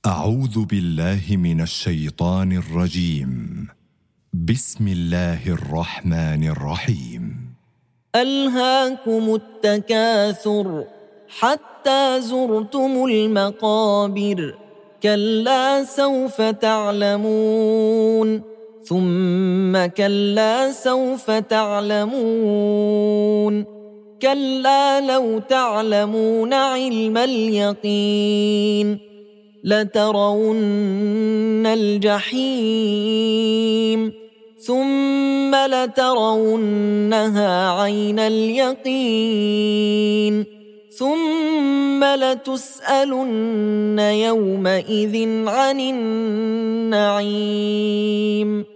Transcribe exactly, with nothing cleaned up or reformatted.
أعوذ بالله من الشيطان الرجيم. بسم الله الرحمن الرحيم. ألهاكم التكاثر حتى زرتم المقابر، كلا سوف تعلمون ثم كلا سوف تعلمون، كلا لو تعلمون علم اليقين لترون الجحيم ثم لترونها عين اليقين ثم لتسألن يومئذ عن النعيم.